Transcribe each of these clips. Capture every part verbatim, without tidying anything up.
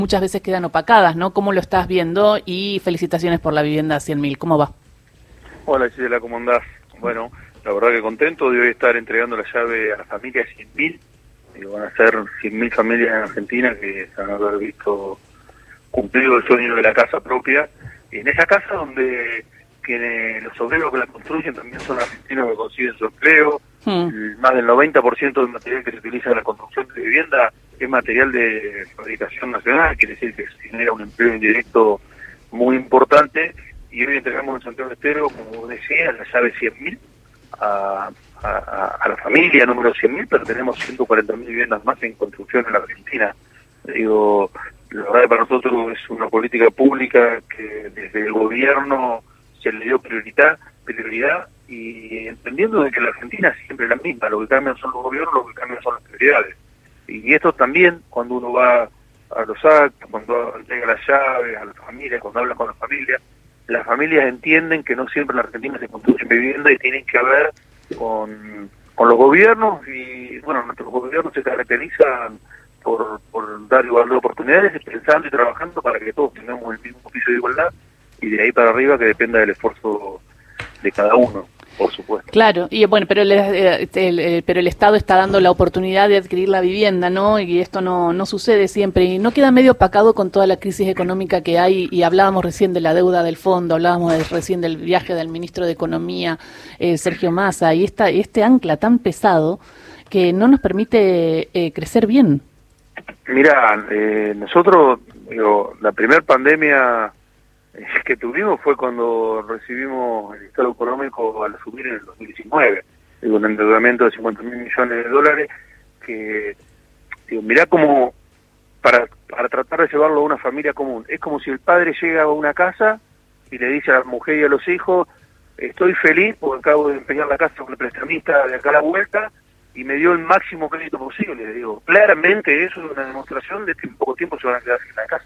muchas veces quedan opacadas, ¿no? ¿Cómo lo estás viendo? Y felicitaciones por la vivienda a cien mil. ¿Cómo va? Hola Gisela, ¿cómo andás? Bueno, la verdad que contento de hoy estar entregando la llave a la familia cien mil. Van a ser cien mil familias en Argentina que se van a haber visto cumplido el sueño de la casa propia. Y en esa casa donde que los obreros que la construyen también son argentinos que consiguen su empleo. Hmm. Más del noventa por ciento del material que se utiliza en la construcción de vivienda es material de fabricación nacional, quiere decir que se genera un empleo indirecto muy importante. Y hoy entregamos en Santiago del Estero, como decía, la llave cien mil a, a, a la familia número cien mil, pero tenemos ciento cuarenta mil viviendas más en construcción en la Argentina. Digo, la verdad que para nosotros es una política pública que desde el gobierno se le dio prioridad, prioridad y entendiendo de que la Argentina es siempre la misma, lo que cambian son los gobiernos, lo que cambian son las prioridades. Y esto también, cuando uno va a los actos, cuando entrega las llaves a las familias, cuando habla con las familias, las familias entienden que no siempre en la Argentina se construye vivienda y tienen que ver con, con los gobiernos, y bueno, nuestros gobiernos se caracterizan por, por dar igualdad de oportunidades, pensando y trabajando para que todos tengamos el mismo piso de igualdad, y de ahí para arriba que dependa del esfuerzo de cada uno, por supuesto. Claro, y bueno, pero el, el, el, pero el Estado está dando la oportunidad de adquirir la vivienda, ¿no? Y esto no, no sucede siempre, y no queda medio opacado con toda la crisis económica que hay, y hablábamos recién de la deuda del fondo, hablábamos de, recién del viaje del ministro de Economía, eh, Sergio Massa, y esta, este ancla tan pesado que no nos permite eh, crecer bien. Mira, eh, nosotros, digo, la primera pandemia que tuvimos fue cuando recibimos el estado económico al subir en el dos mil diecinueve, digo, un endeudamiento de cincuenta mil millones de dólares, que, digo, mirá como, para, para tratar de llevarlo a una familia común, es como si el padre llega a una casa y le dice a la mujer y a los hijos, estoy feliz porque acabo de empeñar la casa con el prestamista de acá a la vuelta, y me dio el máximo crédito posible. Digo, claramente eso es una demostración de que en poco tiempo se van a quedar sin la casa.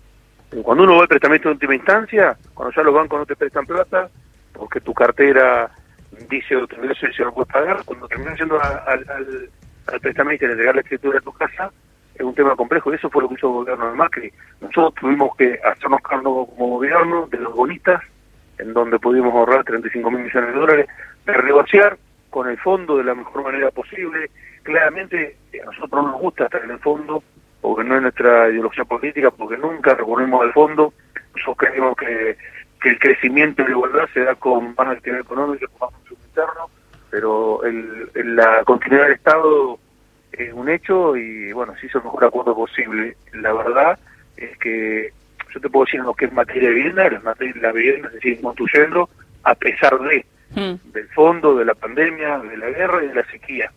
Cuando uno va al prestamista de última instancia, cuando ya los bancos no te prestan plata, porque tu cartera dice otro ingreso y se lo puedes pagar, cuando terminas yendo al, al, al prestamista y le entregar la escritura de tu casa, es un tema complejo, y eso fue lo que hizo el gobierno de Macri. Nosotros tuvimos que hacernos cargo como gobierno de los bonistas, en donde pudimos ahorrar treinta y cinco mil millones de dólares, de negociar con el fondo de la mejor manera posible. Claramente a nosotros no nos gusta estar en el fondo, porque no es nuestra ideología política, porque nunca recurrimos al fondo. Nosotros creemos que, que el crecimiento y la igualdad se da con más actividad económica, con más consumo interno, pero el, el, la continuidad del Estado es un hecho, y bueno, se hizo el mejor acuerdo posible. La verdad es que yo te puedo decir en lo que es materia de vivienda, la, materia, la vivienda se sigue construyendo a pesar de mm. del fondo, de la pandemia, de la guerra y de la sequía,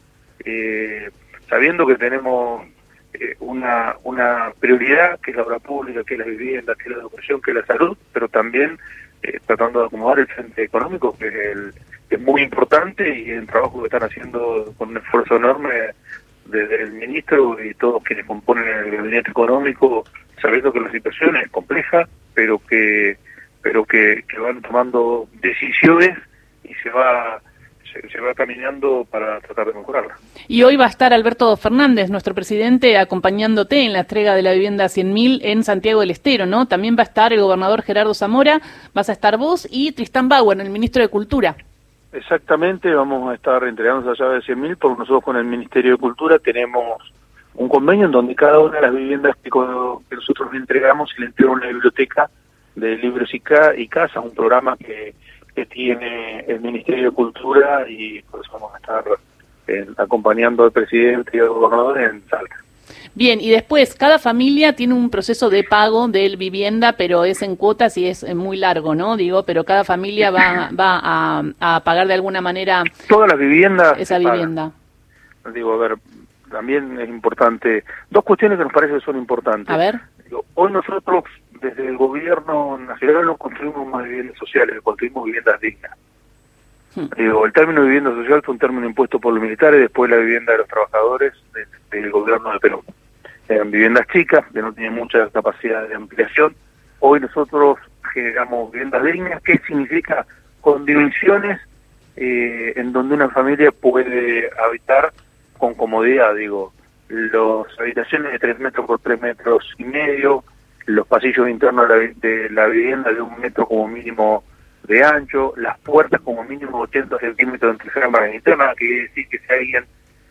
eh, sabiendo que tenemos eh, una una prioridad que es la obra pública, que es la vivienda, que es la educación, que es la salud, pero también eh, tratando de acomodar el frente económico, que es, el, que es muy importante, y el trabajo que están haciendo con un esfuerzo enorme desde el ministro y todos quienes componen el gabinete económico, sabiendo que la situación es compleja, pero que pero que, que van tomando decisiones y se va se, se va caminando para tratar de mejorarla. Y hoy va a estar Alberto Fernández, nuestro presidente, acompañándote en la entrega de la vivienda cien mil en Santiago del Estero, ¿no? También va a estar el gobernador Gerardo Zamora, vas a estar vos y Tristán Bauer, el ministro de Cultura. Exactamente, vamos a estar entregando esa llave de cien mil, porque nosotros con el Ministerio de Cultura tenemos un convenio en donde cada una de las viviendas que, que nosotros le entregamos se le entrega una biblioteca de libros y, ca y casas, un programa que, que tiene el Ministerio de Cultura, y por eso vamos a estar eh, acompañando al presidente y al gobernador en Salta. Bien, y después, cada familia tiene un proceso de pago de vivienda, pero es en cuotas y es muy largo, ¿no? Digo, pero cada familia va, va a, a pagar de alguna manera todas las viviendas esa vivienda. Digo, a ver, también es importante, dos cuestiones que nos parece que son importantes. A ver. Digo, hoy nosotros, desde el gobierno nacional, no construimos más viviendas sociales, construimos viviendas dignas. Hmm. Digo, el término de vivienda social fue un término impuesto por los militares, después la vivienda de los trabajadores de, del gobierno de Perú. Eran viviendas chicas, que no tenían mucha capacidad de ampliación. Hoy nosotros generamos viviendas dignas, que significa con dimensiones eh, en donde una familia puede habitar con comodidad, digo, las habitaciones de tres metros por tres metros y medio, los pasillos internos de la, de la vivienda de un metro como mínimo de ancho, las puertas como mínimo ochenta centímetros entre cámaras internas, que quiere decir que si alguien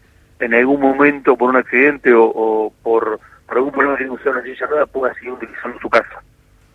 en algún momento por un accidente o, o por, por algún problema de usar una silla de ruedas pueda seguir utilizando su casa.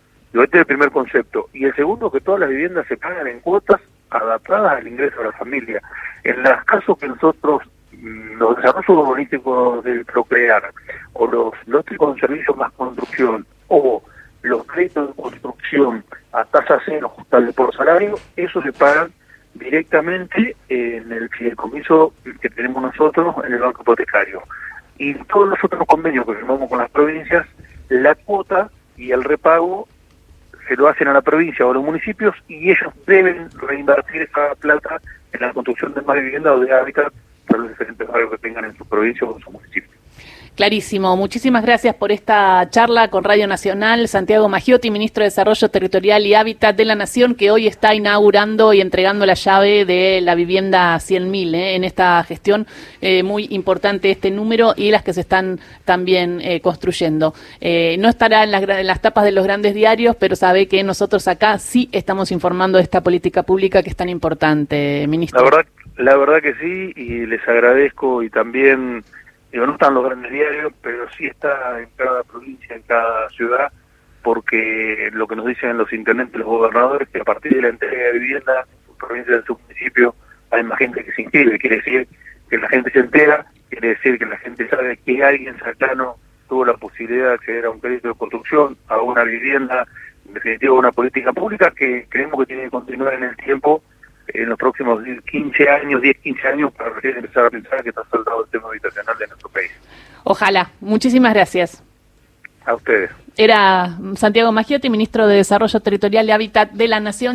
Y este es el primer concepto. Y el segundo, que todas las viviendas se pagan en cuotas adaptadas al ingreso de la familia. En los casos que nosotros, los desarrollos urbanísticos del Procrear, o los lotes con servicios más construcción, o los créditos de construcción a tasa cero ajustable por salario, eso se pagan directamente en el fideicomiso que tenemos nosotros en el banco hipotecario. Y todos los otros convenios que firmamos con las provincias, la cuota y el repago se lo hacen a la provincia o a los municipios, y ellos deben reinvertir esa plata en la construcción de más vivienda o de hábitat para los diferentes barrios que tengan en su provincia o en su municipio. Clarísimo. Muchísimas gracias por esta charla con Radio Nacional. Santiago Maggiotti, ministro de Desarrollo Territorial y Hábitat de la Nación, que hoy está inaugurando y entregando la llave de la vivienda cien mil, ¿eh? En esta gestión eh, muy importante este número y las que se están también eh, construyendo. Eh, no estará en las, en las tapas de los grandes diarios, pero sabe que nosotros acá sí estamos informando de esta política pública que es tan importante, ministro. La verdad, la verdad que sí, y les agradezco, y también... Digo, no están los grandes diarios, pero sí está en cada provincia, en cada ciudad, porque lo que nos dicen los intendentes, los gobernadores, que a partir de la entrega de vivienda en su provincia, en su municipio, hay más gente que se inscribe. Quiere decir que la gente se entera, quiere decir que la gente sabe que alguien cercano tuvo la posibilidad de acceder a un crédito de construcción, a una vivienda, en definitiva una política pública que creemos que tiene que continuar en el tiempo, en los próximos quince años, diez, quince años, para recién empezar a pensar que está saldado el tema habitacional de nuestro país. Ojalá. Muchísimas gracias. A ustedes. Era Santiago Maggiotti, ministro de Desarrollo Territorial y Hábitat de la Nación.